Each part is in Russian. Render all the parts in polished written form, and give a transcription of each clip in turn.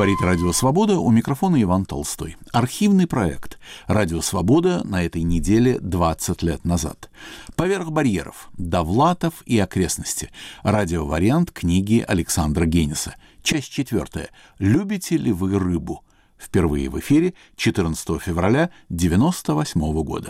Говорит Радио Свобода, у микрофона Иван Толстой. Архивный проект «Радио Свобода» на этой неделе 20 лет назад. «Поверх барьеров. Довлатов и окрестности». Радиовариант книги Александра Гениса. Часть 4. «Любите ли вы рыбу?» Впервые в эфире 14 февраля 1998 года.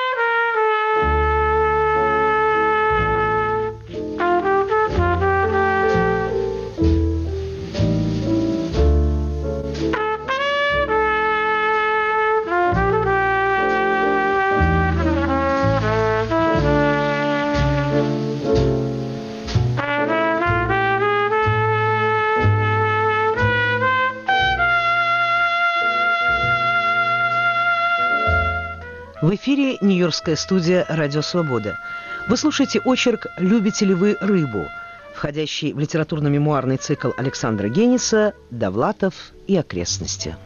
В эфире Нью-Йоркская студия «Радио Свобода». Вы слушаете очерк «Любите ли вы рыбу?», входящий в литературно-мемуарный цикл Александра Гениса «Довлатов и окрестности».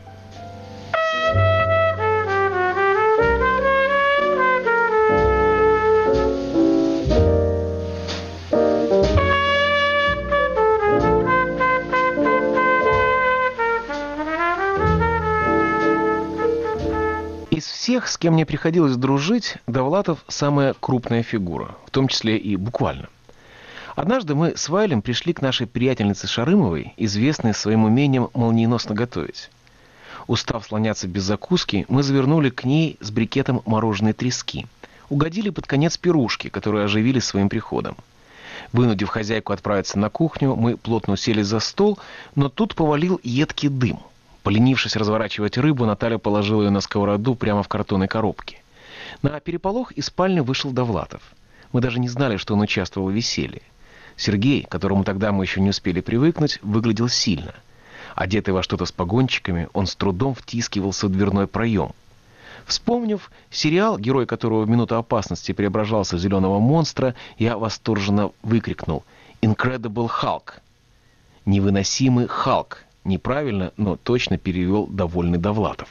Из всех, с кем мне приходилось дружить, Довлатов – самая крупная фигура, в том числе и буквально. Однажды мы с Вайлем пришли к нашей приятельнице Шарымовой, известной своим умением молниеносно готовить. Устав слоняться без закуски, мы завернули к ней с брикетом мороженой трески. Угодили под конец пирушки, которые оживили своим приходом. Вынудив хозяйку отправиться на кухню, мы плотно уселись за стол, но тут повалил едкий дым. Поленившись разворачивать рыбу, Наталья положила ее на сковороду прямо в картонной коробке. На переполох из спальни вышел Довлатов. Мы даже не знали, что он участвовал в веселье. Сергей, к которому тогда мы еще не успели привыкнуть, выглядел сильно. Одетый во что-то с погончиками, он с трудом втискивался в дверной проем. Вспомнив сериал, герой которого в минуту опасности преображался в зеленого монстра, я восторженно выкрикнул «Incredible Hulk!» «Невыносимый Халк!» Неправильно, но точно перевел довольный Довлатов.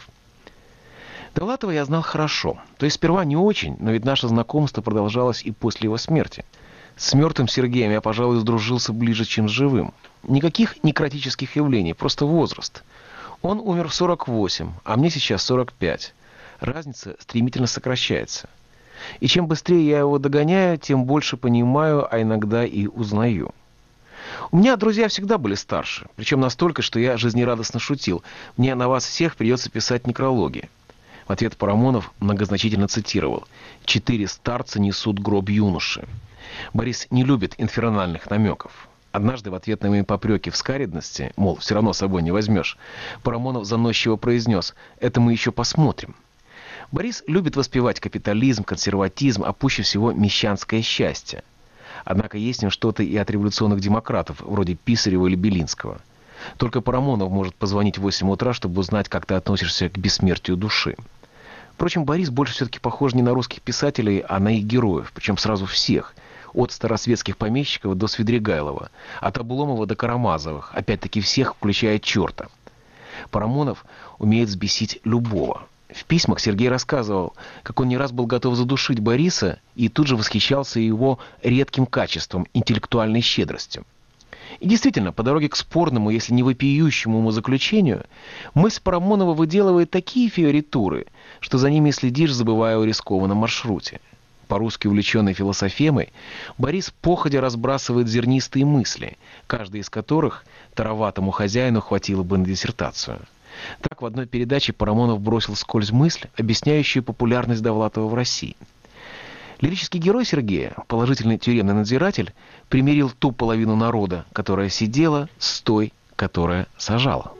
Довлатова я знал хорошо. То есть сперва не очень, но ведь наше знакомство продолжалось и после его смерти. С мертвым Сергеем я, пожалуй, сдружился ближе, чем с живым. Никаких некротических явлений, просто возраст. Он умер в 48, а мне сейчас 45. Разница стремительно сокращается. И чем быстрее я его догоняю, тем больше понимаю, а иногда и узнаю. У меня друзья всегда были старше, причем настолько, что я жизнерадостно шутил. Мне на вас всех придется писать некрологи. В ответ Парамонов многозначительно цитировал: «4 старца несут гроб юноши». Борис не любит инфернальных намеков. Однажды в ответ на мои попреки в скаредности, мол, все равно с собой не возьмешь, Парамонов заносчиво произнес: «Это мы еще посмотрим». Борис любит воспевать капитализм, консерватизм, а пуще всего мещанское счастье. Однако есть в нем что-то и от революционных демократов, вроде Писарева или Белинского. Только Парамонов может позвонить в 8 утра, чтобы узнать, как ты относишься к бессмертию души. Впрочем, Борис больше все-таки похож не на русских писателей, а на их героев, причем сразу всех. От старосветских помещиков до Свидригайлова, от Обломова до Карамазовых, опять-таки всех, включая черта. Парамонов умеет взбесить любого. В письмах Сергей рассказывал, как он не раз был готов задушить Бориса и тут же восхищался его редким качеством, интеллектуальной щедростью. И действительно, по дороге к спорному, если не вопиющему умозаключению, мысль Парамонова выделывает такие фиоритуры, что за ними следишь, забывая о рискованном маршруте. По-русски увлеченный философемой, Борис походя разбрасывает зернистые мысли, каждая из которых тароватому хозяину хватило бы на диссертацию. Так в одной передаче Парамонов бросил вскользь мысль, объясняющую популярность Довлатова в России. Лирический герой Сергея, положительный тюремный надзиратель, примирил ту половину народа, которая сидела, с той, которая сажала.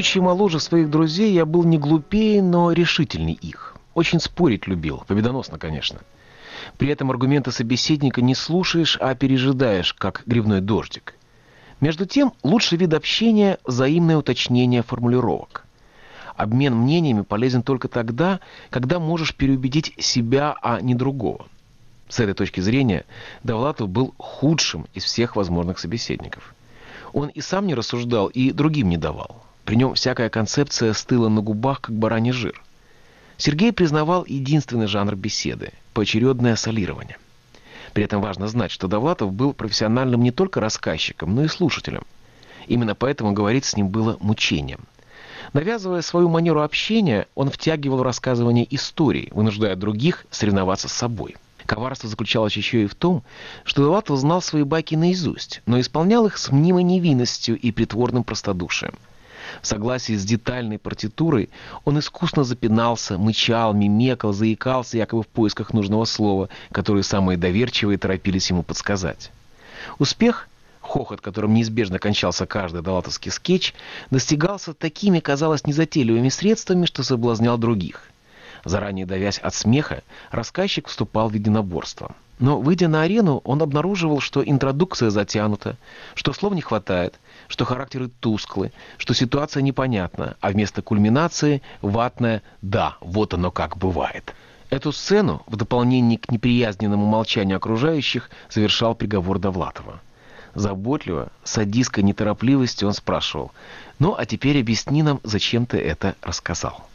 Будучи моложе своих друзей, я был не глупее, но решительней их. Очень спорить любил, победоносно, конечно. При этом аргументы собеседника не слушаешь, а пережидаешь, как грибной дождик. Между тем, лучший вид общения – взаимное уточнение формулировок. Обмен мнениями полезен только тогда, когда можешь переубедить себя, а не другого. С этой точки зрения Довлатов был худшим из всех возможных собеседников. Он и сам не рассуждал, и другим не давал. При нем всякая концепция стыла на губах, как бараний жир. Сергей признавал единственный жанр беседы – поочередное солирование. При этом важно знать, что Довлатов был профессиональным не только рассказчиком, но и слушателем. Именно поэтому говорить с ним было мучением. Навязывая свою манеру общения, он втягивал в рассказывание историй, вынуждая других соревноваться с собой. Коварство заключалось еще и в том, что Довлатов знал свои байки наизусть, но исполнял их с мнимой невинностью и притворным простодушием. В согласии с детальной партитурой он искусно запинался, мычал, мимекал, заикался якобы в поисках нужного слова, которое самые доверчивые торопились ему подсказать. Успех, хохот, которым неизбежно кончался каждый довлатовский скетч, достигался такими, казалось, незатейливыми средствами, что соблазнял других. Заранее давясь от смеха, рассказчик вступал в единоборство. Но, выйдя на арену, он обнаруживал, что интродукция затянута, что слов не хватает, что характеры тусклы, что ситуация непонятна, а вместо кульминации ватное «да, вот оно как бывает». Эту сцену, в дополнение к неприязненному молчанию окружающих, завершал приговор Довлатова. Заботливо, с садистской неторопливостью он спрашивал: «Ну, а теперь объясни нам, зачем ты это рассказал?»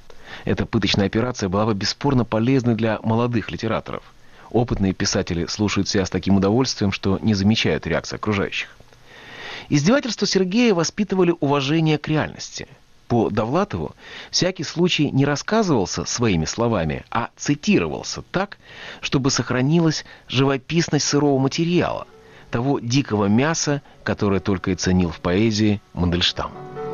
Эта пыточная операция была бы бесспорно полезной для молодых литераторов. Опытные писатели слушают себя с таким удовольствием, что не замечают реакции окружающих. Издевательства Сергея воспитывали уважение к реальности. По Довлатову всякий случай не рассказывался своими словами, а цитировался так, чтобы сохранилась живописность сырого материала, того дикого мяса, которое только и ценил в поэзии Мандельштам.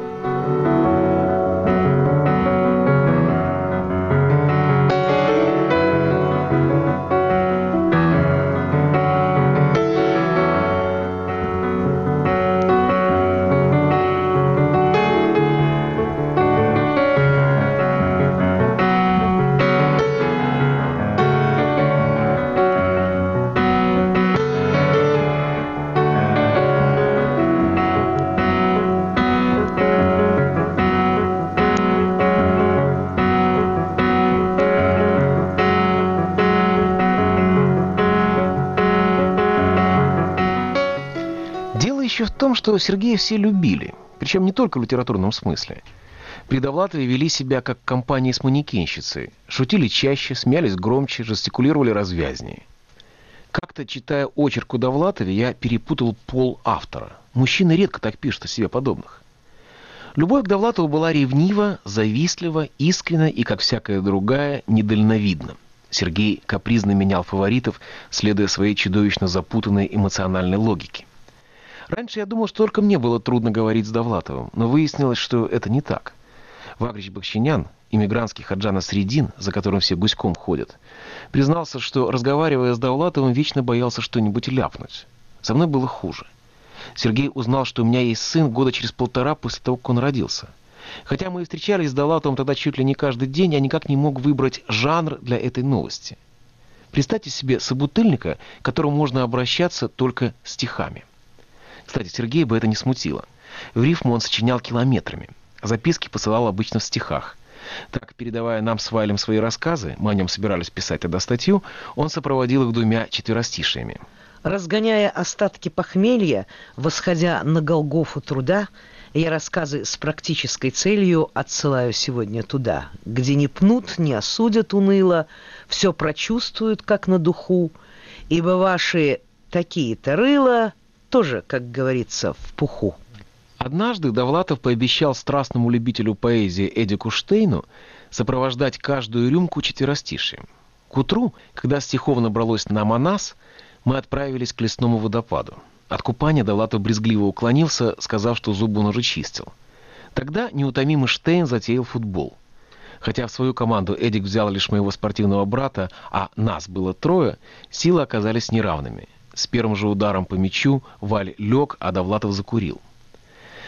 Еще в том, что Сергея все любили, причем не только в литературном смысле. При Довлатове вели себя как компания с манекенщицей, шутили чаще, смеялись громче, жестикулировали развязнее. Как-то, читая очерк о Довлатове, я перепутал пол автора. Мужчины редко так пишут о себе подобных. Любовь к Довлатову была ревнива, завистлива, искренна и, как всякая другая, недальновидна. Сергей капризно менял фаворитов, следуя своей чудовищно запутанной эмоциональной логике. Раньше я думал, что только мне было трудно говорить с Довлатовым, но выяснилось, что это не так. Вагрич Бахчинян, иммигрантский Хаджа Насреддин, за которым все гуськом ходят, признался, что, разговаривая с Довлатовым, вечно боялся что-нибудь ляпнуть. Со мной было хуже. Сергей узнал, что у меня есть сын года через 1,5 после того, как он родился. Хотя мы и встречались с Довлатовым тогда чуть ли не каждый день, я никак не мог выбрать жанр для этой новости. Представьте себе собутыльника, к которому можно обращаться только стихами. Кстати, Сергея бы это не смутило. В рифму он сочинял километрами. Записки посылал обычно в стихах. Так, передавая нам с Вайлем свои рассказы, мы о нем собирались писать тогда статью, он сопроводил их 2 четверостишиями. Разгоняя остатки похмелья, восходя на Голгофу труда, я рассказы с практической целью отсылаю сегодня туда, где не пнут, не осудят уныло, все прочувствуют, как на духу, ибо ваши такие-то рыла тоже, как говорится, в пуху. Однажды Довлатов пообещал страстному любителю поэзии Эдику Штейну сопровождать каждую рюмку четверостишием. К утру, когда стихов набралось на Манас, мы отправились к лесному водопаду. От купания Довлатов брезгливо уклонился, сказав, что зубы он уже чистил. Тогда неутомимый Штейн затеял футбол. Хотя в свою команду Эдик взял лишь моего спортивного брата, а нас было 3, силы оказались неравными. С первым же ударом по мячу Валь лег, а Довлатов закурил.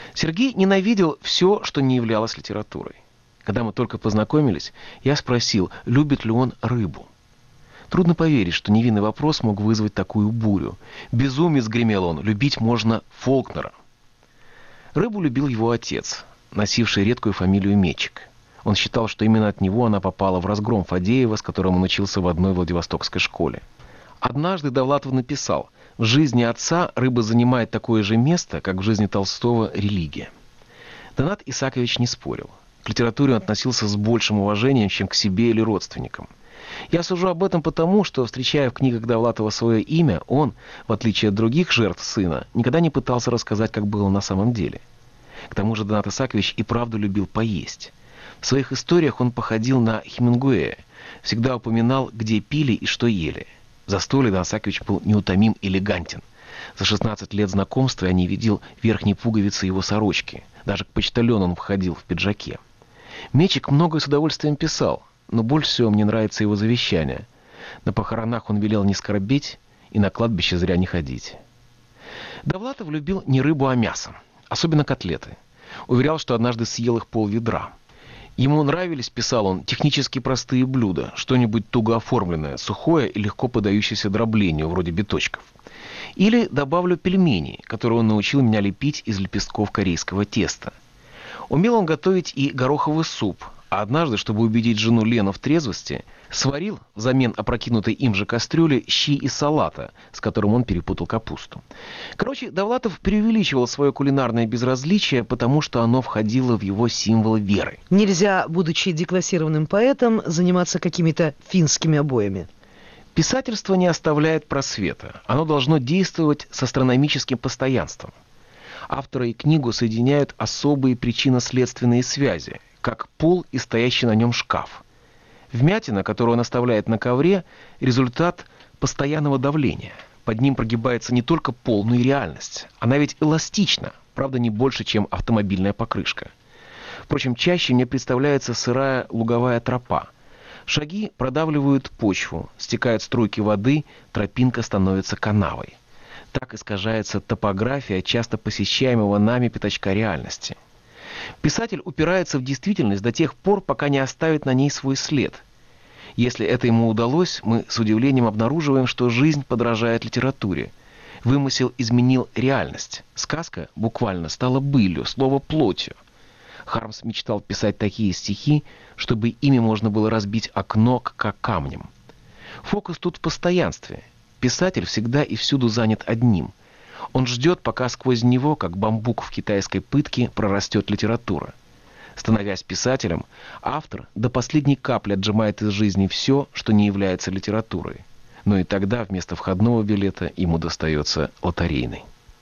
Сергей ненавидел все, что не являлось литературой. Когда мы только познакомились, я спросил, любит ли он рыбу. Трудно поверить, что невинный вопрос мог вызвать такую бурю. «Безумец», — гремел он, — «любить можно Фолкнера». Рыбу любил его отец, носивший редкую фамилию Мечик. Он считал, что именно от него она попала в разгром Фадеева, с которым он учился в одной Владивостокской школе. Однажды Довлатов написал: «В жизни отца рыба занимает такое же место, как в жизни Толстого религия». Донат Исаакович не спорил. К литературе он относился с большим уважением, чем к себе или родственникам. Я сужу об этом потому, что, встречая в книгах Довлатова свое имя, он, в отличие от других жертв сына, никогда не пытался рассказать, как было на самом деле. К тому же Донат Исаакович и правду любил поесть. В своих историях он походил на Хемингуэя, всегда упоминал, где пили и что ели. В застолье Донат Исаакович был неутомим и элегантен. За 16 лет знакомства я не видел верхней пуговицы его сорочки. Даже к почтальону он входил в пиджаке. Мечик многое с удовольствием писал, но больше всего мне нравится его завещание. На похоронах он велел не скорбеть и на кладбище зря не ходить. Довлатов любил не рыбу, а мясо, особенно котлеты. Уверял, что однажды съел их пол-ведра. Ему нравились, писал он, технически простые блюда, что-нибудь туго оформленное, сухое и легко поддающееся дроблению, вроде биточков. Или добавлю пельмени, которые он научил меня лепить из лепестков корейского теста. Умел он готовить и гороховый суп, а однажды, чтобы убедить жену Лену в трезвости, сварил взамен опрокинутой им же кастрюли щи из салата, с которым он перепутал капусту. Короче, Довлатов преувеличивал свое кулинарное безразличие, потому что оно входило в его символы веры. Нельзя, будучи деклассированным поэтом, заниматься какими-то финскими обоями. Писательство не оставляет просвета. Оно должно действовать с астрономическим постоянством. Автора и книгу соединяют особые причинно-следственные связи, как пол и стоящий на нем шкаф. Вмятина, которую он оставляет на ковре, результат постоянного давления. Под ним прогибается не только пол, но и реальность. Она ведь эластична, правда, не больше, чем автомобильная покрышка. Впрочем, чаще мне представляется сырая луговая тропа. Шаги продавливают почву, стекают струйки воды, тропинка становится канавой. Так искажается топография часто посещаемого нами пятачка реальности. Писатель упирается в действительность до тех пор, пока не оставит на ней свой след. Если это ему удалось, мы с удивлением обнаруживаем, что жизнь подражает литературе. Вымысел изменил реальность. Сказка буквально стала былью, слово плотью. Хармс мечтал писать такие стихи, чтобы ими можно было разбить окно как камнем. Фокус тут в постоянстве. Писатель всегда и всюду занят одним. Он ждет, пока сквозь него, как бамбук в китайской пытке, прорастет литература. Становясь писателем, автор до последней капли отжимает из жизни все, что не является литературой. Но и тогда вместо входного билета ему достается лотерейный.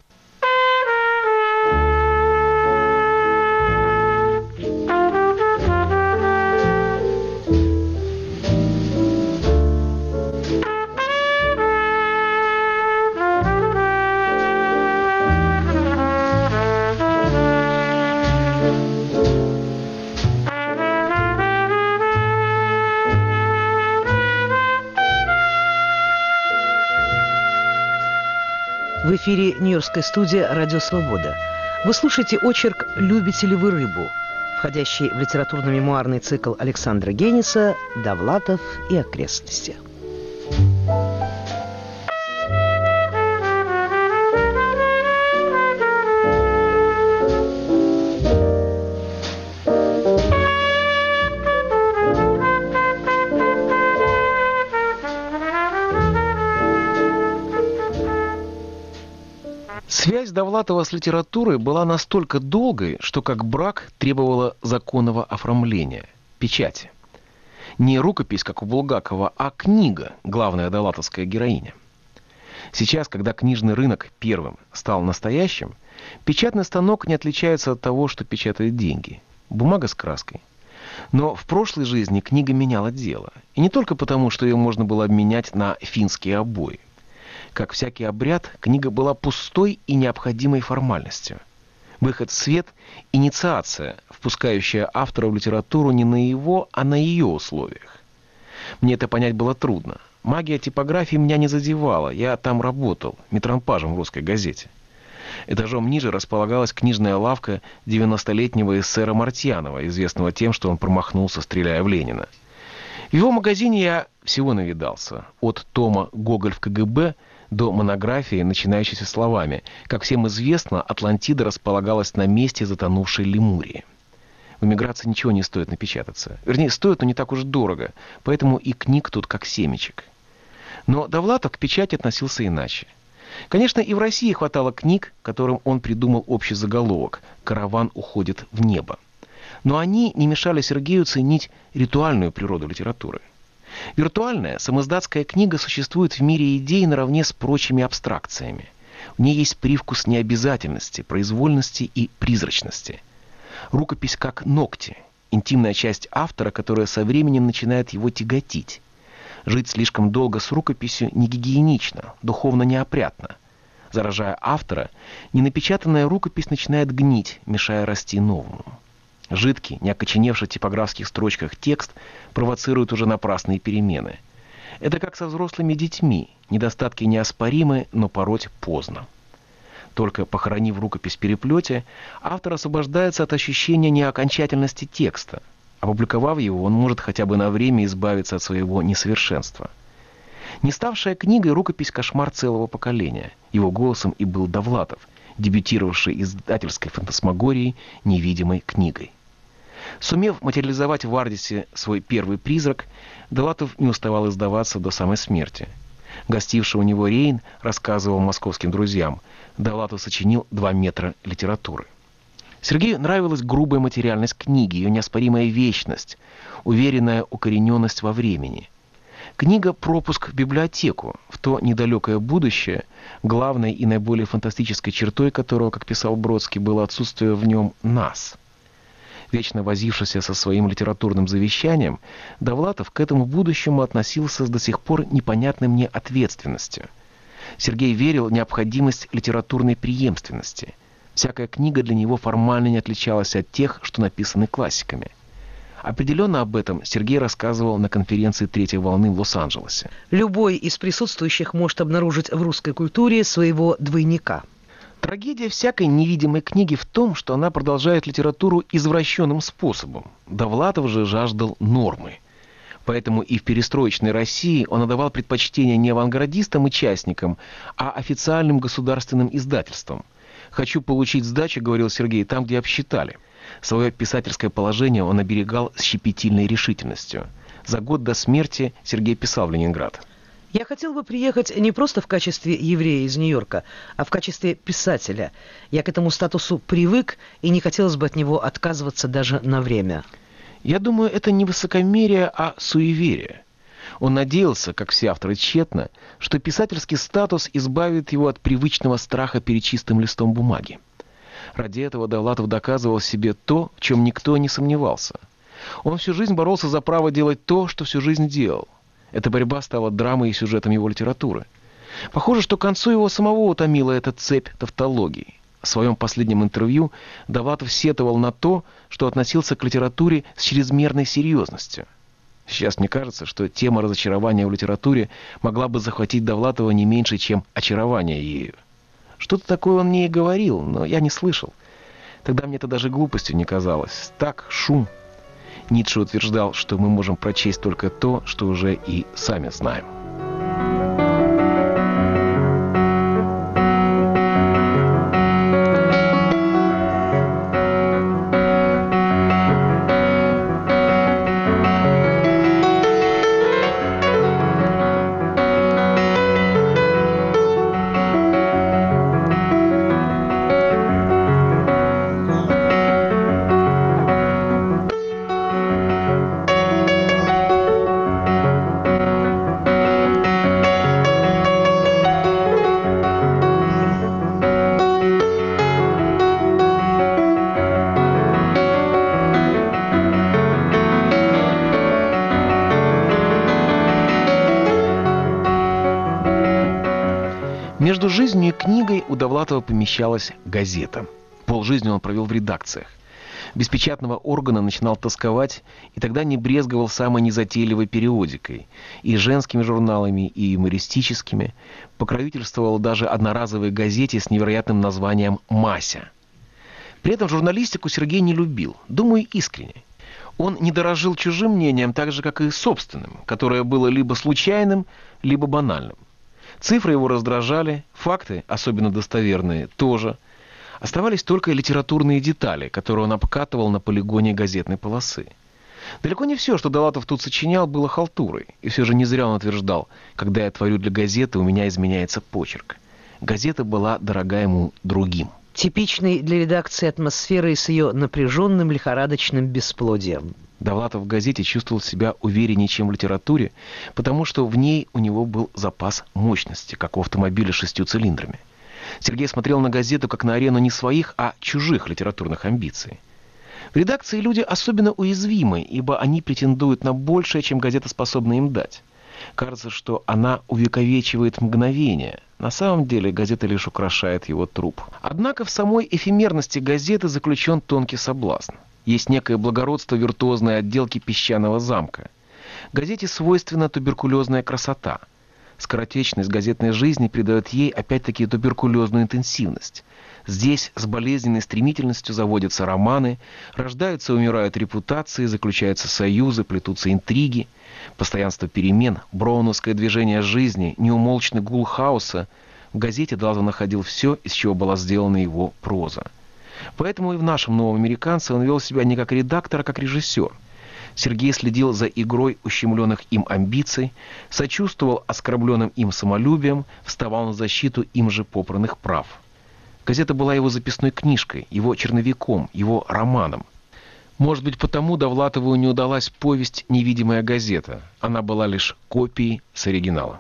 В эфире Нью-Йоркская студия «Радио Свобода». Вы слушаете очерк «Любите ли вы рыбу?», входящий в литературно-мемуарный цикл Александра Генниса «Довлатов и окрестности». Связь Довлатова с литературой была настолько долгой, что как брак требовала законного оформления, печати. Не рукопись, как у Булгакова, а книга, главная довлатовская героиня. Сейчас, когда книжный рынок первым стал настоящим, печатный станок не отличается от того, что печатает деньги. Бумага с краской. Но в прошлой жизни книга меняла дело. И не только потому, что ее можно было обменять на финские обои. Как всякий обряд, книга была пустой и необходимой формальностью. Выход в свет – инициация, впускающая автора в литературу не на его, а на ее условиях. Мне это понять было трудно. Магия типографии меня не задевала, я там работал, метромпажем в «Русской газете». Этажом ниже располагалась книжная лавка 90-летнего эсера Мартьянова, известного тем, что он промахнулся, стреляя в Ленина. В его магазине я всего навидался. От тома «Гоголь в КГБ» до монографии, начинающейся словами: «Как всем известно, Атлантида располагалась на месте затонувшей Лемурии». В эмиграции ничего не стоит напечататься. Вернее, стоит, но не так уж дорого. Поэтому и книг тут как семечек. Но Довлатов к печати относился иначе. Конечно, и в России хватало книг, которым он придумал общий заголовок «Караван уходит в небо». Но они не мешали Сергею ценить ритуальную природу литературы. Виртуальная, самоиздатская книга существует в мире идей наравне с прочими абстракциями. В ней есть привкус необязательности, произвольности и призрачности. Рукопись как ногти, интимная часть автора, которая со временем начинает его тяготить. Жить слишком долго с рукописью не гигиенично, духовно неопрятно. Заражая автора, ненапечатанная рукопись начинает гнить, мешая расти новому. Жидкий, не окоченевший в типографских строчках текст провоцирует уже напрасные перемены. Это как со взрослыми детьми. Недостатки неоспоримы, но пороть поздно. Только похоронив рукопись в переплете, автор освобождается от ощущения неокончательности текста. Опубликовав его, он может хотя бы на время избавиться от своего несовершенства. Не ставшая книгой, рукопись — кошмар целого поколения. Его голосом и был Довлатов, дебютировавший издательской фантасмагорией невидимой книгой. Сумев материализовать в Ардисе свой первый призрак, Довлатов не уставал издаваться до самой смерти. Гостивший у него Рейн рассказывал московским друзьям: Довлатов сочинил 2 метра литературы. Сергею нравилась грубая материальность книги, ее неоспоримая вечность, уверенная укорененность во времени. Книга — пропуск в библиотеку, в то недалекое будущее, главной и наиболее фантастической чертой которого, как писал Бродский, было отсутствие в нем нас. Вечно возившийся со своим литературным завещанием, Довлатов к этому будущему относился с до сих пор непонятной мне ответственностью. Сергей верил в необходимость литературной преемственности. Всякая книга для него формально не отличалась от тех, что написаны классиками. Определенно об этом Сергей рассказывал на конференции «Третьей волны» в Лос-Анджелесе. Любой из присутствующих может обнаружить в русской культуре своего двойника. Трагедия всякой невидимой книги в том, что она продолжает литературу извращенным способом. Довлатов же жаждал нормы. Поэтому и в перестроечной России он отдавал предпочтение не авангардистам и частникам, а официальным государственным издательствам. «Хочу получить сдачу», — говорил Сергей, — «там, где обсчитали». Свое писательское положение он оберегал с щепетильной решительностью. За год до смерти Сергей писал в Ленинград: «Я хотел бы приехать не просто в качестве еврея из Нью-Йорка, а в качестве писателя. Я к этому статусу привык, и не хотелось бы от него отказываться даже на время». Я думаю, это не высокомерие, а суеверие. Он надеялся, как все авторы тщетно, что писательский статус избавит его от привычного страха перед чистым листом бумаги. Ради этого Довлатов доказывал себе то, в чем никто не сомневался. Он всю жизнь боролся за право делать то, что всю жизнь делал. Эта борьба стала драмой и сюжетом его литературы. Похоже, что к концу его самого утомила эта цепь тавтологий. В своем последнем интервью Довлатов сетовал на то, что относился к литературе с чрезмерной серьезностью. Сейчас мне кажется, что тема разочарования в литературе могла бы захватить Довлатова не меньше, чем очарование ею. Что-то такое он мне и говорил, но я не слышал. Тогда мне это даже глупостью не казалось. Так, шум. Ницше утверждал, что мы можем прочесть только то, что уже и сами знаем. Между жизнью и книгой у Довлатова помещалась газета. Полжизни он провел в редакциях. Без печатного органа начинал тосковать, и тогда не брезговал самой незатейливой периодикой, и женскими журналами, и юмористическими, покровительствовал даже одноразовой газете с невероятным названием «Мася». При этом журналистику Сергей не любил, думаю, искренне. Он не дорожил чужим мнением так же, как и собственным, которое было либо случайным, либо банальным. Цифры его раздражали, факты, особенно достоверные, тоже. Оставались только литературные детали, которые он обкатывал на полигоне газетной полосы. Далеко не все, что Довлатов тут сочинял, было халтурой. И все же не зря он утверждал: «Когда я творю для газеты, у меня изменяется почерк». Газета была дорога ему другим. Типичной для редакции атмосферой с ее напряженным лихорадочным бесплодием. Довлатов в газете чувствовал себя увереннее, чем в литературе, потому что в ней у него был запас мощности, как у автомобиля с 6 цилиндрами. Сергей смотрел на газету как на арену не своих, а чужих литературных амбиций. В редакции люди особенно уязвимы, ибо они претендуют на большее, чем газета способна им дать. Кажется, что она увековечивает мгновение. На самом деле газета лишь украшает его труп. Однако в самой эфемерности газеты заключен тонкий соблазн. Есть некое благородство виртуозной отделки песчаного замка. Газете свойственна туберкулезная красота. Скоротечность газетной жизни придает ей опять-таки туберкулезную интенсивность. Здесь с болезненной стремительностью заводятся романы, рождаются и умирают репутации, заключаются союзы, плетутся интриги. Постоянство перемен, броуновское движение жизни, неумолчный гул хаоса. В газете Довлатов находил все, из чего была сделана его проза. Поэтому и в нашем «Новом американце» он вел себя не как редактор, а как режиссер. Сергей следил за игрой ущемленных им амбиций, сочувствовал оскорбленным им самолюбием, вставал на защиту им же попранных прав. Газета была его записной книжкой, его черновиком, его романом. Может быть, потому Довлатову не удалась повесть «Невидимая газета». Она была лишь копией с оригинала.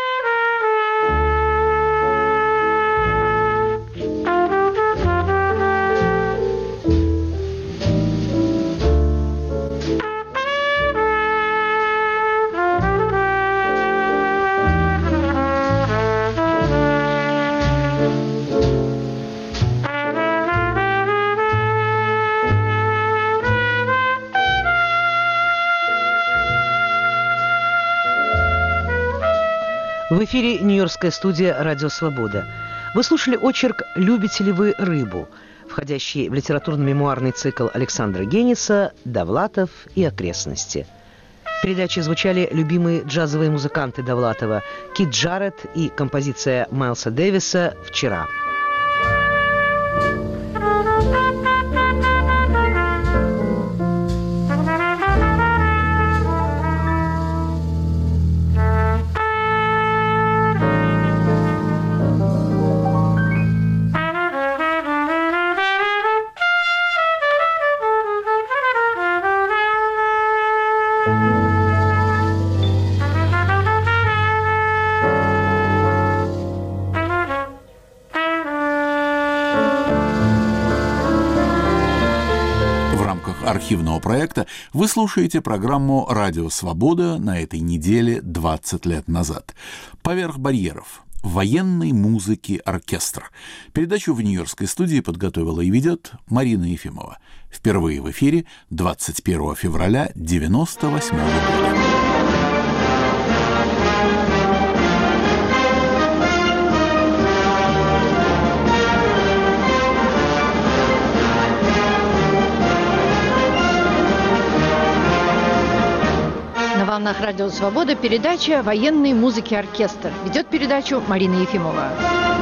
В эфире Нью-Йоркская студия «Радио Свобода». Вы слушали очерк «Любите ли вы рыбу?», входящий в литературно-мемуарный цикл Александра Гениса «Довлатов и окрестности». В передаче звучали любимые джазовые музыканты Довлатова Кит Джарретт и композиция Майлса Дэвиса «Вчера». Архивного проекта вы слушаете программу «Радио Свобода» на этой неделе 20 лет назад. «Поверх барьеров. Военной музыки оркестр». Передачу в Нью-Йоркской студии подготовила и ведет Марина Ефимова. Впервые в эфире 21 февраля 1998 года. На волнах «Радио Свобода» передача «Военной музыки оркестр». Ведет передачу Марина Ефимова.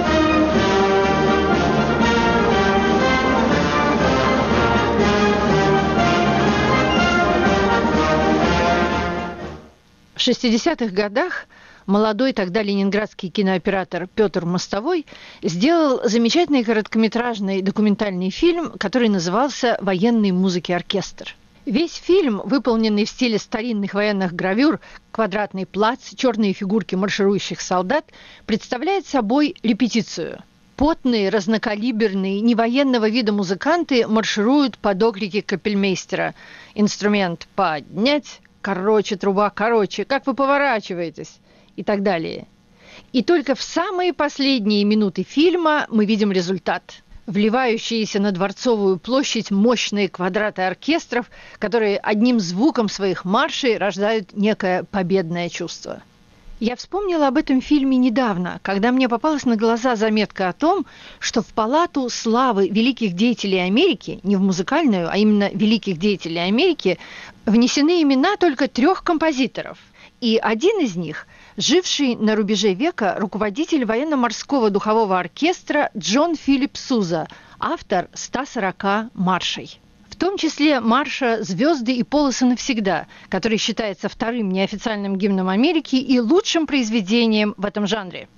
В 60-х годах молодой тогда ленинградский кинооператор Петр Мостовой сделал замечательный короткометражный документальный фильм, который назывался «Военной музыки оркестр». Весь фильм, выполненный в стиле старинных военных гравюр, квадратный плац, черные фигурки марширующих солдат, представляет собой репетицию. Потные, разнокалиберные, невоенного вида музыканты маршируют под окрики капельмейстера. Инструмент поднять, короче, труба, короче, как вы поворачиваетесь? И так далее. И только в самые последние минуты фильма мы видим результат. вливающиеся на Дворцовую площадь мощные квадраты оркестров, которые одним звуком своих маршей рождают некое победное чувство. Я вспомнила об этом фильме недавно, когда мне попалась на глаза заметка о том, что в Палату славы великих деятелей Америки, не в музыкальную, а именно великих деятелей Америки, внесены имена только 3 композиторов. И один из них – живший на рубеже века руководитель военно-морского духового оркестра Джон Филипп Суза, автор 140 маршей. В том числе марша «Звезды и полосы навсегда», который считается вторым неофициальным гимном Америки и лучшим произведением в этом жанре.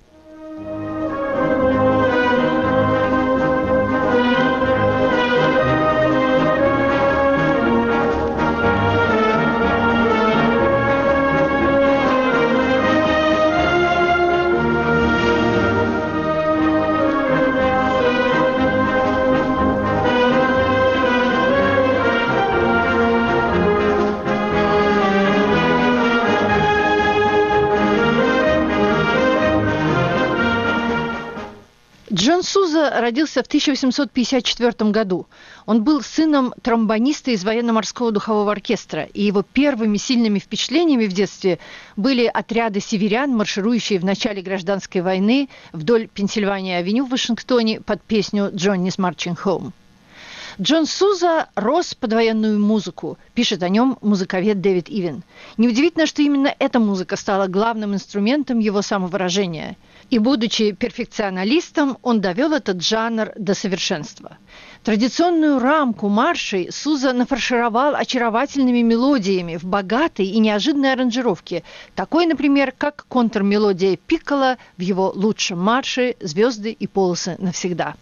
Джон Суза родился в 1854 году. Он был сыном тромбониста из военно-морского духового оркестра, и его первыми сильными впечатлениями в детстве были отряды северян, марширующие в начале гражданской войны вдоль Пенсильвания-авеню в Вашингтоне под песню «Johnny's Marching Home». Джон Суза рос под военную музыку, пишет о нем музыковед Дэвид Ивен. Неудивительно, что именно эта музыка стала главным инструментом его самовыражения. И, будучи перфекционалистом, он довел этот жанр до совершенства. Традиционную рамку маршей Суза нафаршировал очаровательными мелодиями в богатой и неожиданной аранжировке, такой, например, как контрмелодия пикколо в его лучшем марше «Звезды и полосы навсегда».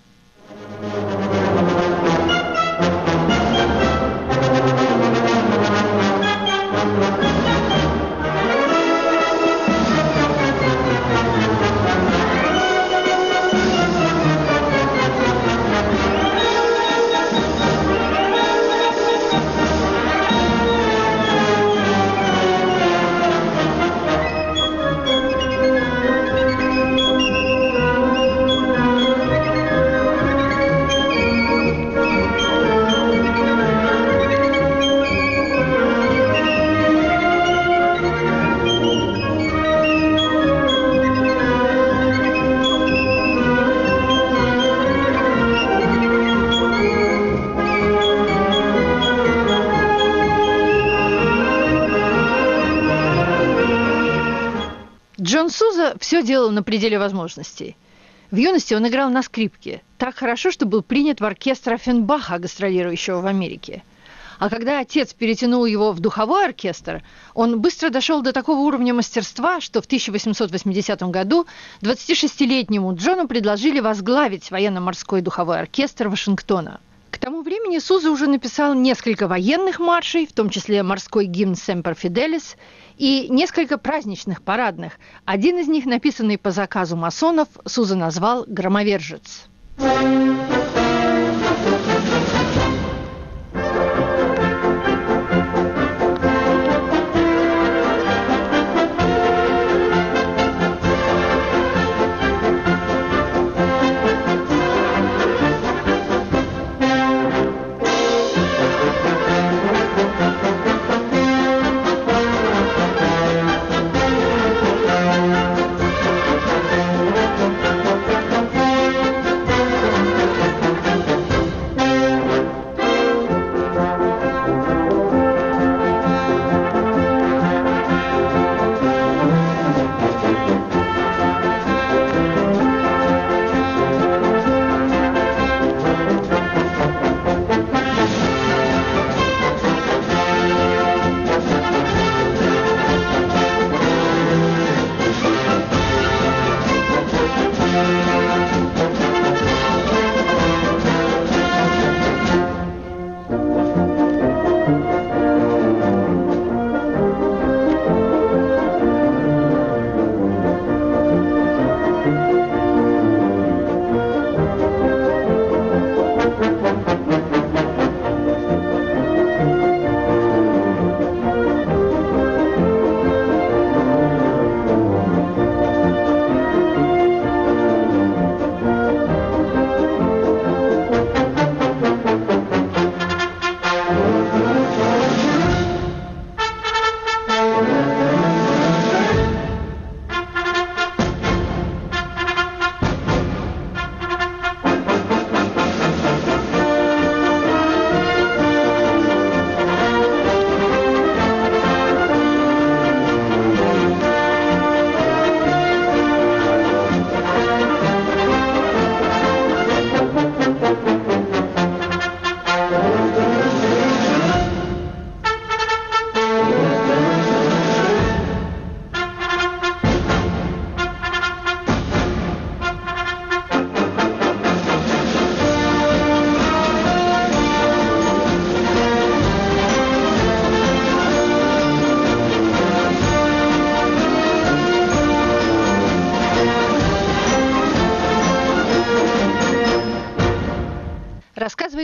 Джон Суза все делал на пределе возможностей. В юности он играл на скрипке, так хорошо, что был принят в оркестр Оффенбаха, гастролирующего в Америке. А когда отец перетянул его в духовой оркестр, он быстро дошел до такого уровня мастерства, что в 1880 году 26-летнему Джону предложили возглавить военно-морской духовой оркестр Вашингтона. К тому времени Суза уже написал несколько военных маршей, в том числе морской гимн «Семпер Фиделис», и несколько праздничных, парадных. Один из них, написанный по заказу масонов, Суза назвал «Громовержец».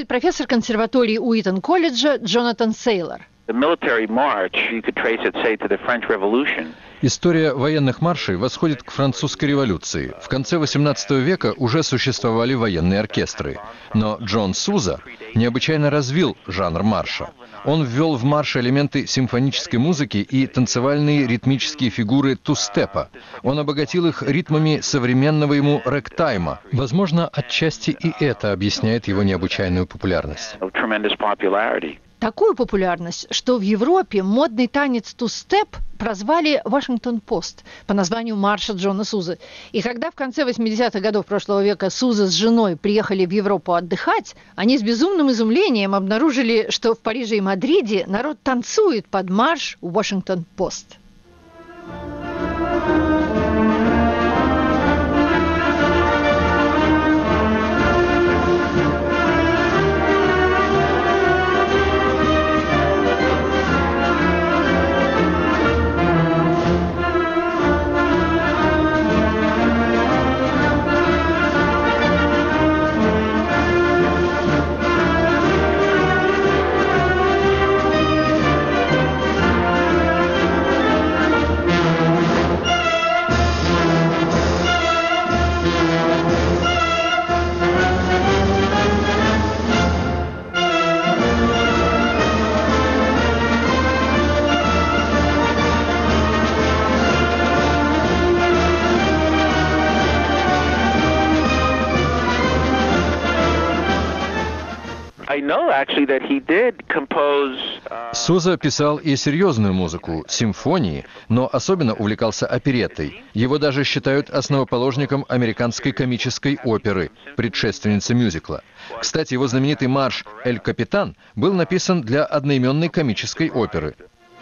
рассказывает профессор консерватории Уитон-колледжа Джонатан Сейлор. История военных маршей восходит к французской революции. В конце XVIII века уже существовали военные оркестры. Но Джон Суза необычайно развил жанр марша. Он ввел в марш элементы симфонической музыки и танцевальные ритмические фигуры ту-степа. Он обогатил их ритмами современного ему рэгтайма. Возможно, отчасти и это объясняет его необычайную популярность. Такую популярность, что в Европе модный танец ту-степ прозвали «Вашингтон-Пост» по названию марша Джона Сузы. И когда в конце 80-х годов прошлого века Суза с женой приехали в Европу отдыхать, они с безумным изумлением обнаружили, что в Париже и Мадриде народ танцует под марш «Вашингтон-Пост». Суза писал и серьезную музыку, симфонии, но особенно увлекался опереттой. Его даже считают основоположником американской комической оперы, предшественницы мюзикла. Кстати, его знаменитый марш «Эль Капитан» был написан для одноименной комической оперы.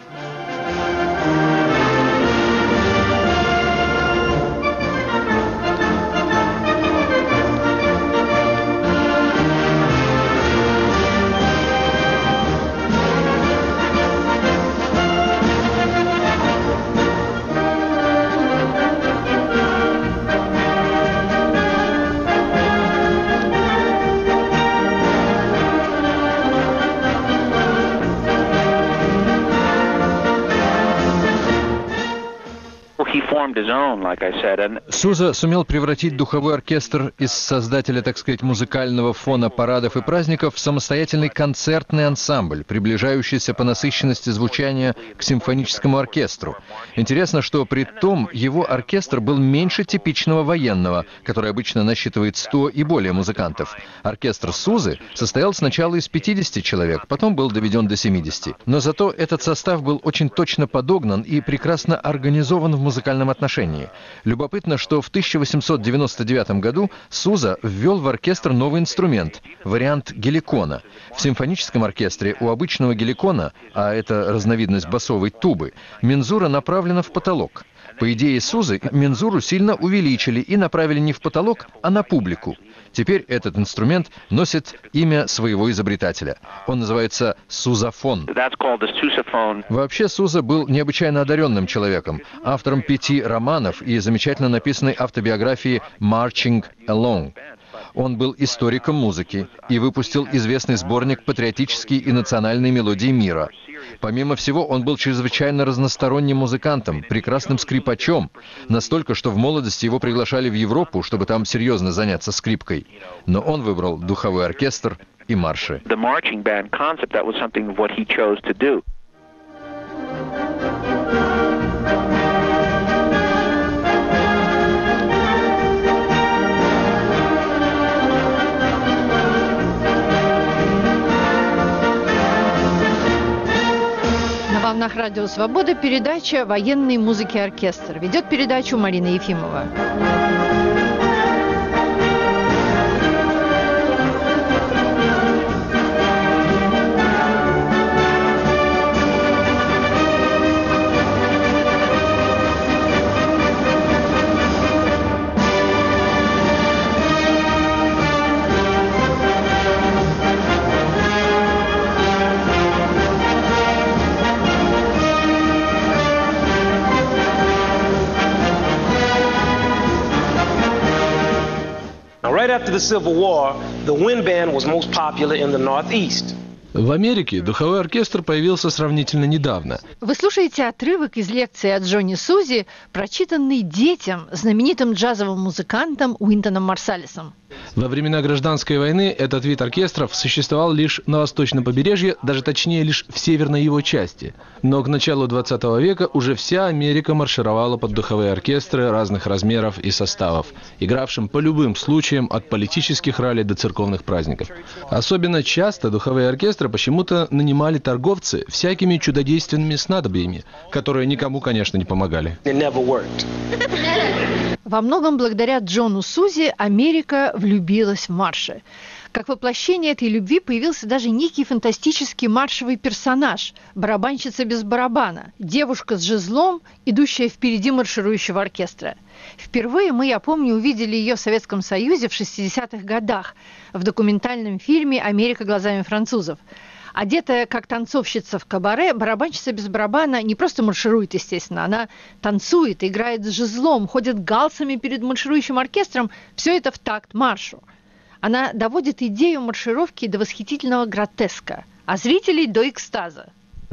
Суза сумел превратить духовой оркестр из создателя, так сказать, музыкального фона парадов и праздников в самостоятельный концертный ансамбль, приближающийся по насыщенности звучания к симфоническому оркестру. Интересно, что при том его оркестр был меньше типичного военного, который обычно насчитывает 100 и более музыкантов. Оркестр Сузы состоял сначала из 50 человек, потом был доведен до 70. Но зато этот состав был очень точно подогнан и прекрасно организован в музыкальном отношении. Любопытно, что в 1899 году Суза ввел в оркестр новый инструмент – вариант геликона. В симфоническом оркестре у обычного геликона, а это разновидность басовой тубы, мензура направлена в потолок. По идее Сузы, мензуру сильно увеличили и направили не в потолок, а на публику. Теперь этот инструмент носит имя своего изобретателя. Он называется сузофон. Вообще Суза был необычайно одаренным человеком, автором 5 романов и замечательно написанной автобиографии «Marching Along». Он был историком музыки и выпустил известный сборник «Патриотические и национальные мелодии мира». Помимо всего, он был чрезвычайно разносторонним музыкантом, прекрасным скрипачом, настолько, что в молодости его приглашали в Европу, чтобы там серьезно заняться скрипкой. Но он выбрал духовой оркестр и марши. На волнах Радио Свобода передача «Военной музыки оркестр». Ведет передачу Марина Ефимова. Right after the Civil War, the wind band was most popular in the Northeast. В Америке духовой оркестр появился сравнительно недавно. Вы слушаете отрывок из лекции о Джоне Сузи, прочитанный детям знаменитым джазовым музыкантом Уинтоном Марсалисом. Во времена гражданской войны этот вид оркестров существовал лишь на восточном побережье, даже точнее лишь в северной его части. Но к началу 20 века уже вся Америка маршировала под духовые оркестры разных размеров и составов, игравшим по любым случаям от политических ралли до церковных праздников. Особенно часто духовые оркестры почему-то нанимали торговцы всякими чудодейственными снадобьями, которые никому, конечно, не помогали. Во многом благодаря Джону Сузи Америка влюбилась в марши. Как воплощение этой любви появился даже некий фантастический маршевый персонаж – барабанщица без барабана, девушка с жезлом, идущая впереди марширующего оркестра. Впервые мы, я помню, увидели ее в Советском Союзе в 60-х годах в документальном фильме «Америка глазами французов». Одетая как танцовщица в кабаре, барабанщица без барабана не просто марширует, естественно, она танцует, играет с жезлом, ходит галсами перед марширующим оркестром, все это в такт маршу. Она доводит идею маршировки до восхитительного гротеска, а зрителей до экстаза.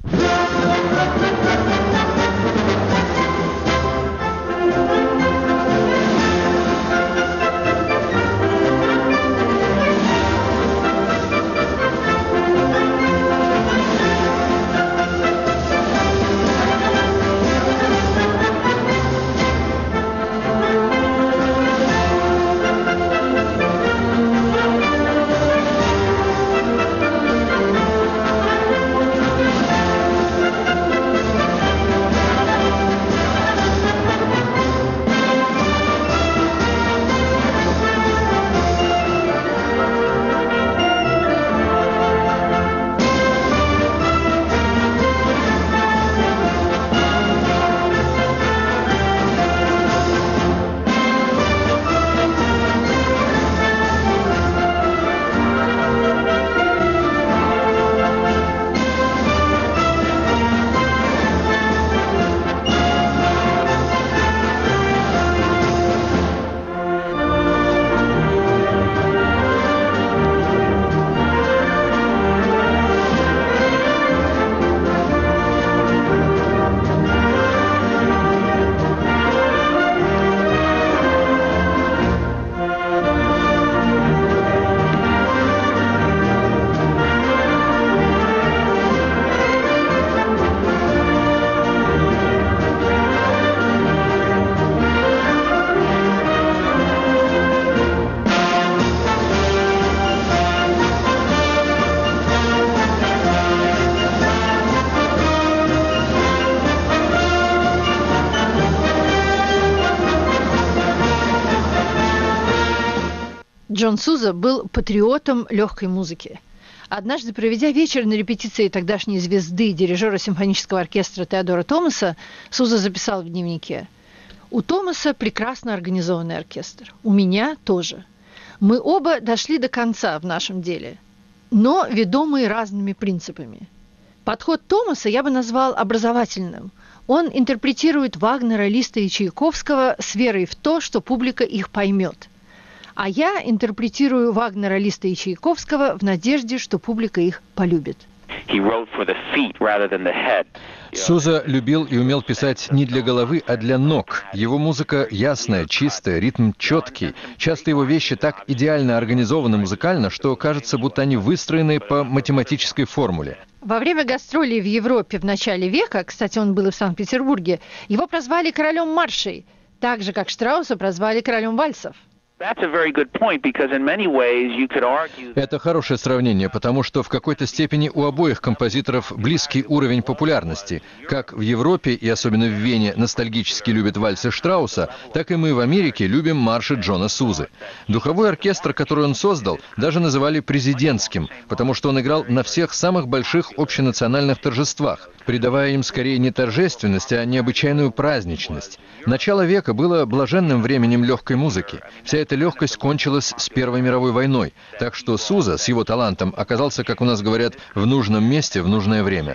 Джон Суза был патриотом легкой музыки. Однажды, проведя вечер на репетиции тогдашней звезды дирижера симфонического оркестра Теодора Томаса, Суза записал в дневнике: «У Томаса прекрасно организованный оркестр. У меня тоже. Мы оба дошли до конца в нашем деле, но ведомые разными принципами. Подход Томаса я бы назвал образовательным. Он интерпретирует Вагнера, Листа и Чайковского с верой в то, что публика их поймет. А я интерпретирую Вагнера, Листа и Чайковского в надежде, что публика их полюбит». Суза любил и умел писать не для головы, а для ног. Его музыка ясная, чистая, ритм четкий. Часто его вещи так идеально организованы музыкально, что кажется, будто они выстроены по математической формуле. Во время гастролей в Европе в начале века, кстати, он был и в Санкт-Петербурге, его прозвали королем маршей, так же, как Штрауса прозвали королем вальсов. Это хорошее сравнение, потому что в какой-то степени у обоих композиторов близкий уровень популярности. Как в Европе и особенно в Вене ностальгически любят вальсы Штрауса, так и мы в Америке любим марши Джона Сузы. Духовой оркестр, который он создал, даже называли президентским, потому что он играл на всех самых больших общенациональных торжествах, придавая им скорее не торжественность, а необычайную праздничность. Начало века было блаженным временем легкой музыки. Вся эта легкость кончилась с Первой мировой войной, так что Суза с его талантом оказался, как у нас говорят, в нужном месте в нужное время.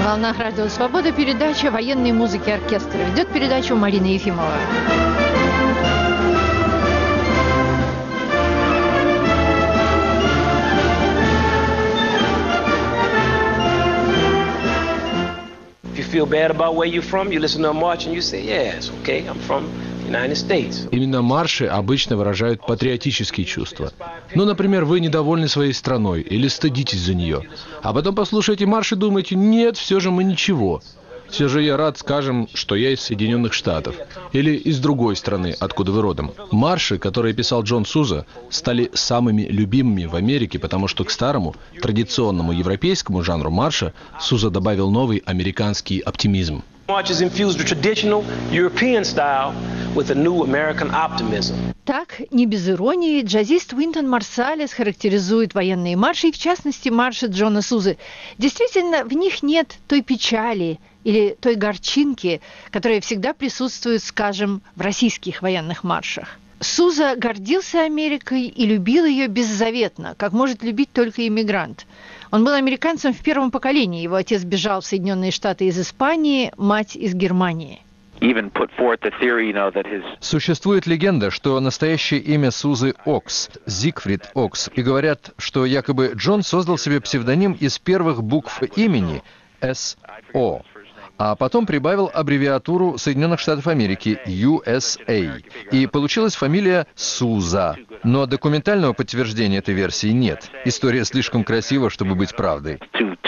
На волнах Радио Свобода передача военной музыки оркестра. Ведет передачу Марина Ефимова. Именно марши обычно выражают патриотические чувства. Ну, например, вы недовольны своей страной или стыдитесь за нее. А потом послушаете марш и думаете: нет, все же мы ничего. Все же я рад, скажем, что я из Соединенных Штатов. Или из другой страны, откуда вы родом. Марши, которые писал Джон Суза, стали самыми любимыми в Америке, потому что к старому, традиционному европейскому жанру марша Суза добавил новый американский оптимизм. Так, не без иронии, джазист Уинтон Марсалес характеризует военные марши, и в частности марши Джона Сузы. Действительно, в них нет той печали или той горчинки, которая всегда присутствует, скажем, в российских военных маршах. Суза гордился Америкой и любил ее беззаветно, как может любить только иммигрант. Он был американцем в первом поколении. Его отец бежал в Соединенные Штаты из Испании, мать из Германии. Существует легенда, что настоящее имя Сузы Окс, Зигфрид Окс, и говорят, что якобы Джон создал себе псевдоним из первых букв имени S.O., а потом прибавил аббревиатуру Соединенных Штатов Америки USA, и получилась фамилия Суза. Но документального подтверждения этой версии нет. История слишком красива, чтобы быть правдой.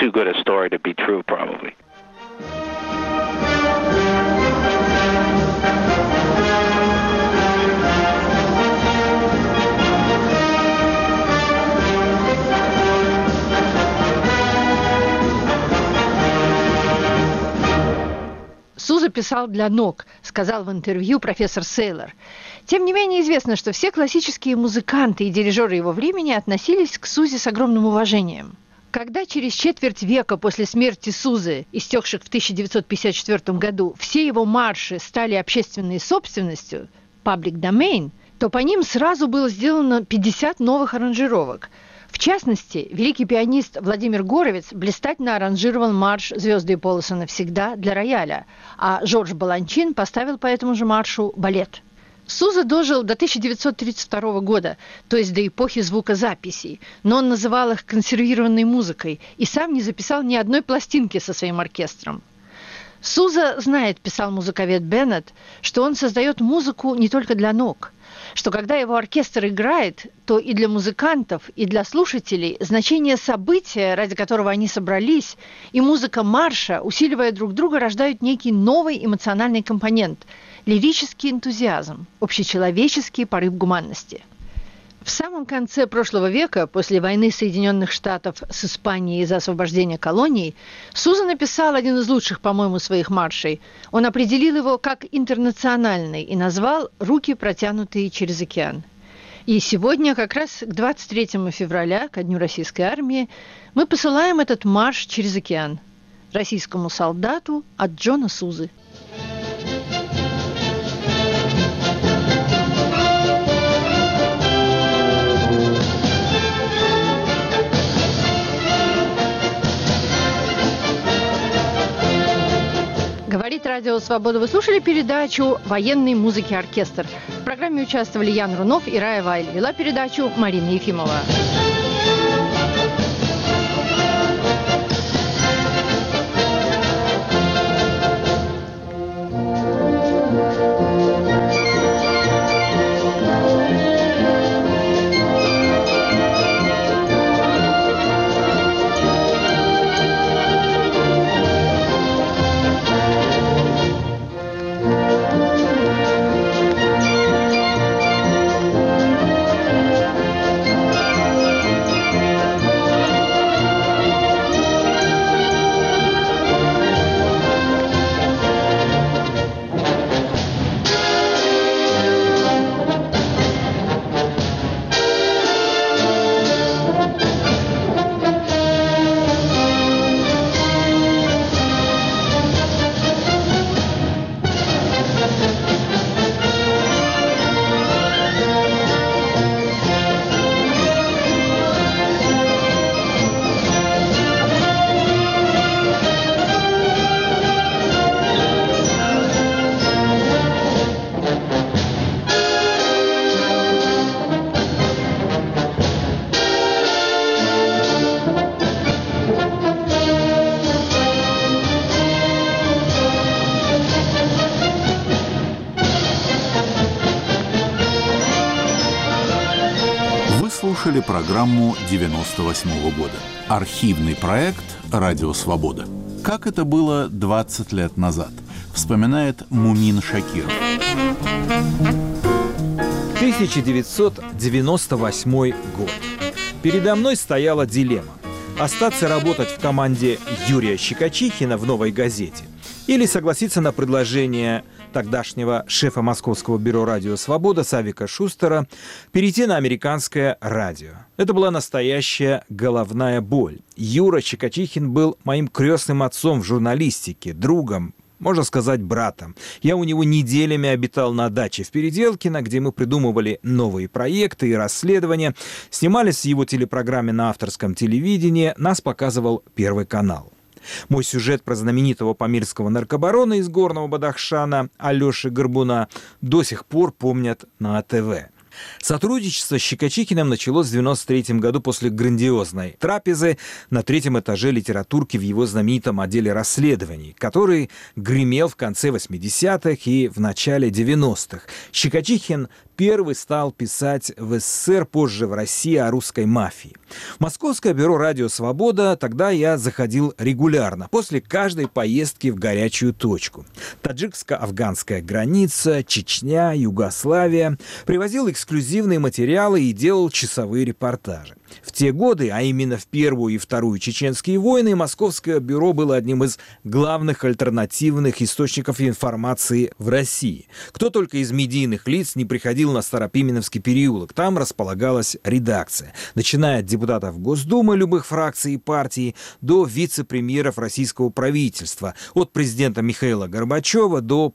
Суза писал для ног, сказал в интервью профессор Сейлор. Тем не менее известно, что все классические музыканты и дирижеры его времени относились к Сузе с огромным уважением. Когда через четверть века после смерти Сузы, истекших в 1954 году, все его марши стали общественной собственностью, public domain, то по ним сразу было сделано 50 новых аранжировок. В частности, великий пианист Владимир Горовец блистательно аранжировал марш «Звезды и полосы навсегда» для рояля, а Жорж Баланчин поставил по этому же маршу балет. Суза дожил до 1932 года, то есть до эпохи звукозаписей, но он называл их консервированной музыкой и сам не записал ни одной пластинки со своим оркестром. Суза знает, писал музыковед Беннет, что он создает музыку не только для ног, что когда его оркестр играет, то и для музыкантов, и для слушателей значение события, ради которого они собрались, и музыка марша, усиливая друг друга, рождают некий новый эмоциональный компонент – лирический энтузиазм, общечеловеческий порыв гуманности. В самом конце прошлого века, после войны Соединенных Штатов с Испанией за освобождение колоний, Суза написал один из лучших, по-моему, своих маршей. Он определил его как интернациональный и назвал «Руки, протянутые через океан». И сегодня, как раз к 23 февраля, ко Дню Российской Армии, мы посылаем этот марш через океан российскому солдату от Джона Сузы. Говорит Радио Свобода. Вы слушали передачу военной музыки оркестр. В программе участвовали Ян Рунов и Рая Вайль. Вела передачу Марина Ефимова. слушали программу 98-го года. Архивный проект «Радио Свобода». Как это было 20 лет назад, вспоминает Мумин Шакиров. 1998 год. Передо мной стояла дилемма: остаться работать в команде Юрия Щекочихина в «Новой газете» или согласиться на предложение тогдашнего шефа Московского бюро «Радио Свобода» Савика Шустера перейти на американское радио. Это была настоящая головная боль. Юра Щекочихин был моим крестным отцом в журналистике, другом, можно сказать, братом. Я у него неделями обитал на даче в Переделкино, где мы придумывали новые проекты и расследования, снимались в его телепрограмме на авторском телевидении, нас показывал Первый канал. Мой сюжет про знаменитого памирского наркобарона из Горного Бадахшана Алеши Горбуна до сих пор помнят на АТВ. Сотрудничество с Щекочихиным началось в 1993 году после грандиозной трапезы на 3-м этаже литературки в его знаменитом отделе расследований, который гремел в конце 80-х и в начале 90-х. Щекочихин первый стал писать в СССР, позже в России, о русской мафии. В Московское бюро «Радио Свобода» тогда я заходил регулярно, после каждой поездки в горячую точку. Таджикско-афганская граница, Чечня, Югославия. Привозил эксклюзивные материалы и делал часовые репортажи. В те годы, а именно в Первую и Вторую чеченские войны, Московское бюро было одним из главных альтернативных источников информации в России. Кто только из медийных лиц не приходил на Старопименовский переулок, там располагалась редакция, начиная от депутатов Госдумы любых фракций и партий до вице-премьеров российского правительства, от президента Михаила Горбачева до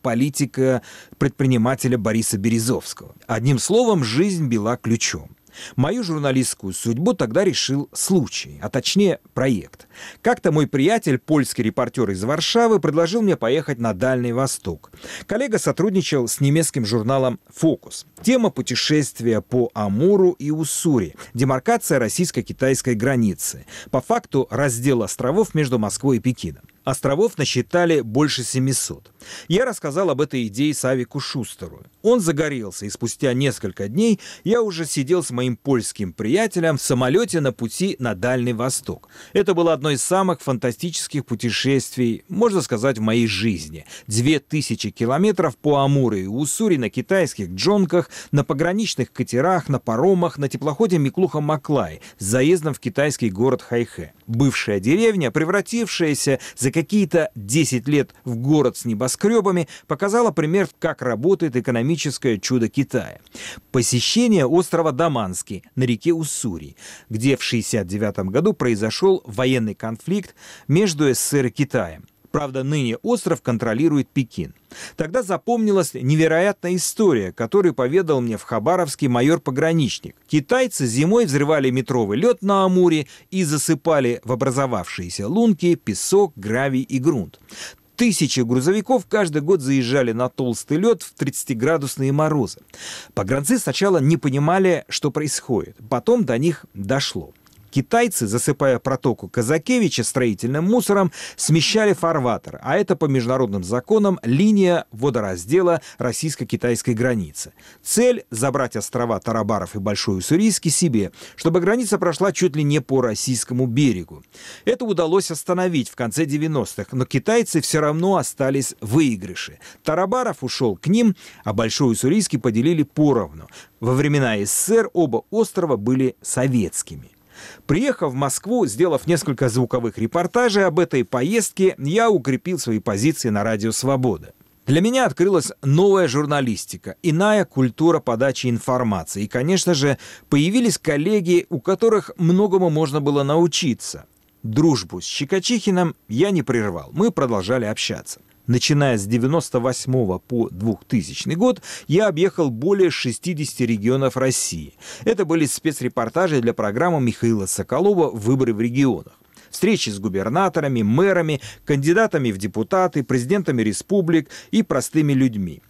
политика-предпринимателя Бориса Березовского. Одним словом, жизнь била ключом. Мою журналистскую судьбу тогда решил случай, а точнее проект. Как-то мой приятель, польский репортер из Варшавы, предложил мне поехать на Дальний Восток. Коллега сотрудничал с немецким журналом «Фокус». Тема путешествия по Амуру и Уссури, демаркация российско-китайской границы, по факту раздел островов между Москвой и Пекином. Островов насчитали больше 700. Я рассказал об этой идее Савику Шустеру. Он загорелся, и спустя несколько дней я уже сидел с моим польским приятелем в самолете на пути на Дальний Восток. Это было одно из самых фантастических путешествий, можно сказать, в моей жизни. 2000 километров по Амуру и Уссури на китайских джонках, на пограничных катерах, на паромах, на теплоходе Миклуха-Маклай с заездом в китайский город Хайхэ. Бывшая деревня, превратившаяся за какие-то 10 лет в город с небоскребами, показала пример, как работает экономическое чудо Китая. Посещение острова Даманский на реке Уссури, где в 1969 году произошел военный конфликт между СССР и Китаем. Правда, ныне остров контролирует Пекин. Тогда запомнилась невероятная история, которую поведал мне в Хабаровске майор-пограничник. Китайцы зимой взрывали метровый лед на Амуре и засыпали в образовавшиеся лунки песок, гравий и грунт. Тысячи грузовиков каждый год заезжали на толстый лед в 30-градусные морозы. Погранцы сначала не понимали, что происходит. Потом до них дошло. Китайцы, засыпая протоку Казакевича строительным мусором, смещали фарватер, а это по международным законам линия водораздела российско-китайской границы. Цель – забрать острова Тарабаров и Большой Уссурийский себе, чтобы граница прошла чуть ли не по российскому берегу. Это удалось остановить в конце 90-х, но китайцы все равно остались в выигрыше. Тарабаров ушел к ним, а Большой Уссурийский поделили поровну. Во времена СССР оба острова были советскими. Приехав в Москву, сделав несколько звуковых репортажей об этой поездке, я укрепил свои позиции на «Радио Свобода». Для меня открылась новая журналистика, иная культура подачи информации. И, конечно же, появились коллеги, у которых многому можно было научиться. Дружбу с Щекочихиным я не прервал, мы продолжали общаться. Начиная с 1998 по 2000 год я объехал более 60 регионов России. Это были спецрепортажи для программы Михаила Соколова «Выборы в регионах». Встречи с губернаторами, мэрами, кандидатами в депутаты, президентами республик и простыми людьми.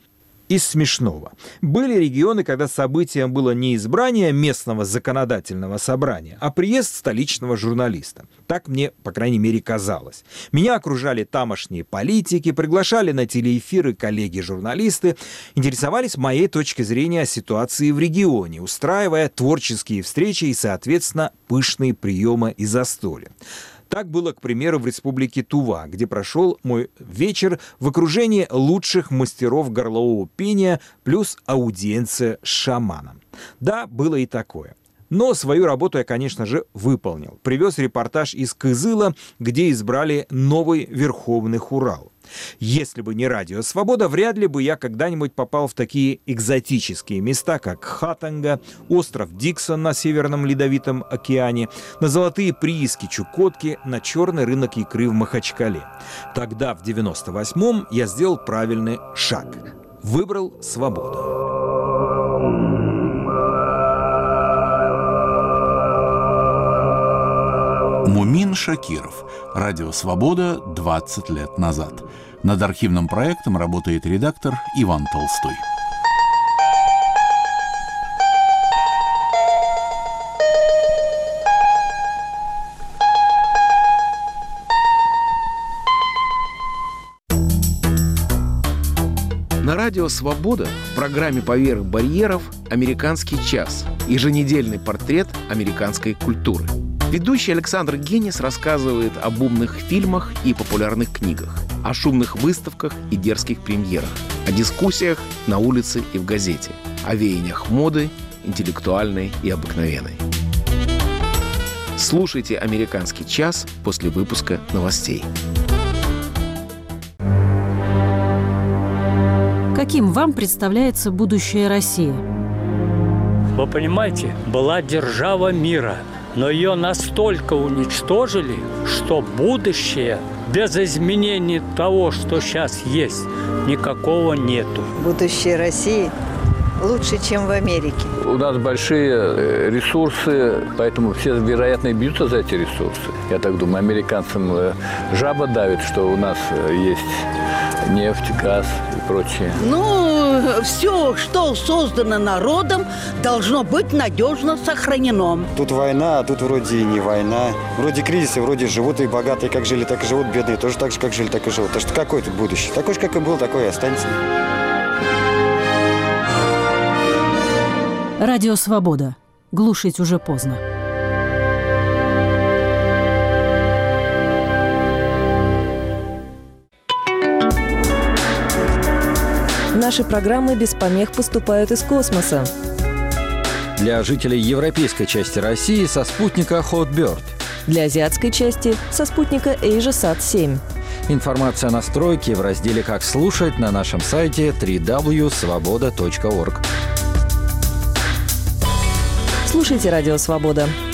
из смешного. Были регионы, когда событием было не избрание местного законодательного собрания, а приезд столичного журналиста. Так мне, по крайней мере, казалось. Меня окружали тамошние политики, приглашали на телеэфиры коллеги-журналисты, интересовались моей точкой зрения о ситуации в регионе, устраивая творческие встречи и, соответственно, пышные приемы и застолья. Так было, к примеру, в республике Тува, где прошел мой вечер в окружении лучших мастеров горлового пения плюс аудиенция с шаманом. Да, было и такое. Но свою работу я, конечно же, выполнил. Привез репортаж из Кызыла, где избрали новый Верховный Хурал. Если бы не радио «Свобода», вряд ли бы я когда-нибудь попал в такие экзотические места, как Хатанга, остров Диксон на Северном Ледовитом океане, на золотые прииски Чукотки, на черный рынок икры в Махачкале. Тогда, в 98-м, я сделал правильный шаг. Выбрал свободу. Мумин Шакиров. Радио «Свобода» 20 лет назад. Над архивным проектом работает редактор Иван Толстой. На радио «Свобода» в программе «Поверх барьеров» «Американский час» – еженедельный портрет американской культуры. Ведущий Александр Генис рассказывает об умных фильмах и популярных книгах, о шумных выставках и дерзких премьерах, о дискуссиях на улице и в газете, о веяниях моды, интеллектуальной и обыкновенной. Слушайте «Американский час» после выпуска новостей. Каким вам представляется будущее России? Вы понимаете, была держава мира, но ее настолько уничтожили, что будущее без изменений того, что сейчас есть, никакого нету. Будущее России лучше, чем в Америке. У нас большие ресурсы, поэтому все, вероятно, бьются за эти ресурсы. Я так думаю, американцам жаба давит, что у нас есть нефть, газ и прочее. Все, что создано народом, должно быть надежно сохранено. Тут война, а тут вроде и не война. Вроде кризисы, вроде живут и богатые, как жили, так и живут, бедные тоже так же, как жили, так и живут. Так что какое тут будущее? Такое же, как и был, такое и останется. Радио «Свобода». Глушить уже поздно. Наши программы без помех поступают из космоса. Для жителей европейской части России со спутника Hotbird. Для азиатской части со спутника AsiaSat-7. Информация о настройке в разделе «Как слушать» на нашем сайте www.svoboda.org. Слушайте «Радио Свобода».